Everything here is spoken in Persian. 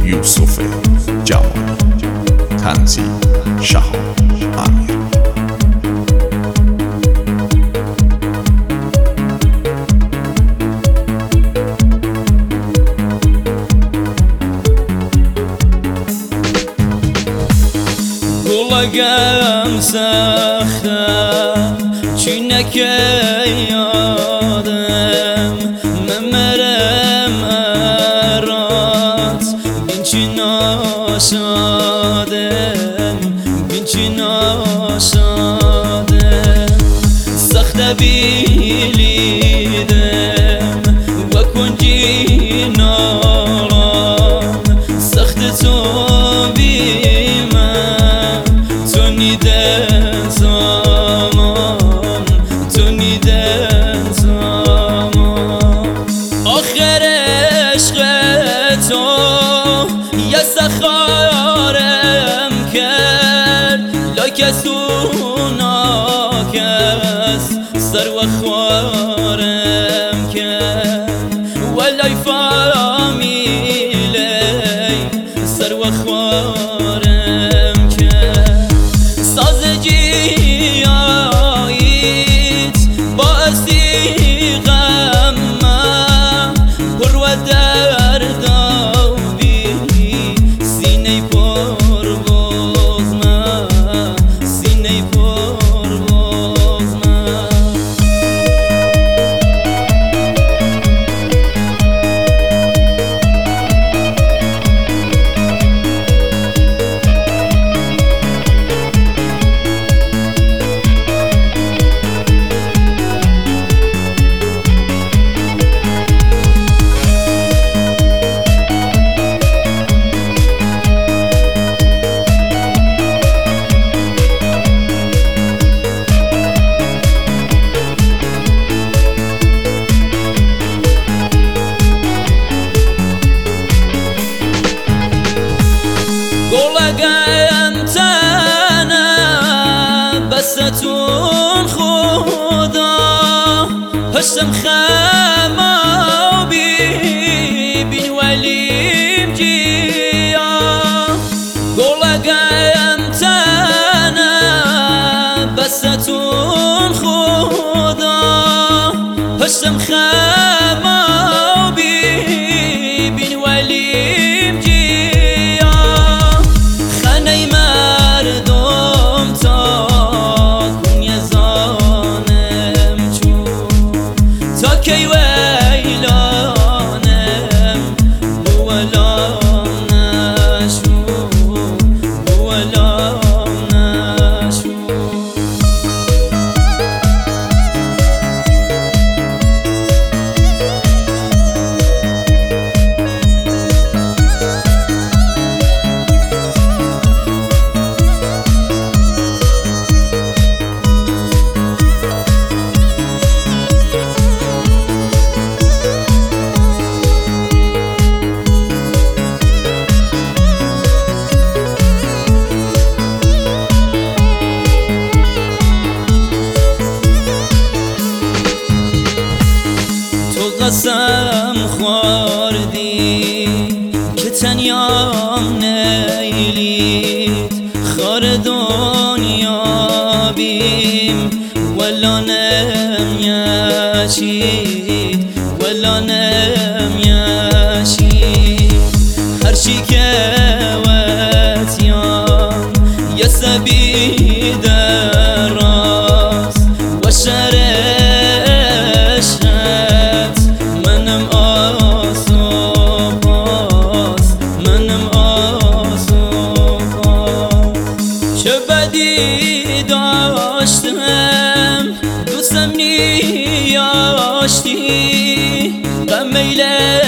یوسف جوانی، تنظیم شهاب امیر. گلگم سخته چینکه یادم ممرم ارات بینچی ناشادم بینچی ناشادم سخته بیلیدم و کنجی نارم سخت تو آخر عشق تو یه سخارم کرد لاکس و ناکس سر و خوارم کرد ولای فامیلی سر و خوارم کرد ساز جیاییت باعثی گلگم تنه بستون خدا هشتم خمابی بین ولیم جیا گلگم تنه بستون خدا هشتم خمابی بین ولیم جیا مردم تا کنی زانم چون تا کی ویلانم بولام نشو بولام نشو قسم خوردی که تنیام نیلید خار دنیا بیم ولا نمیشید ولا نمیشید هرچی که وطیان یه سبی در راست و داشتم دوستم نیاشتی و میله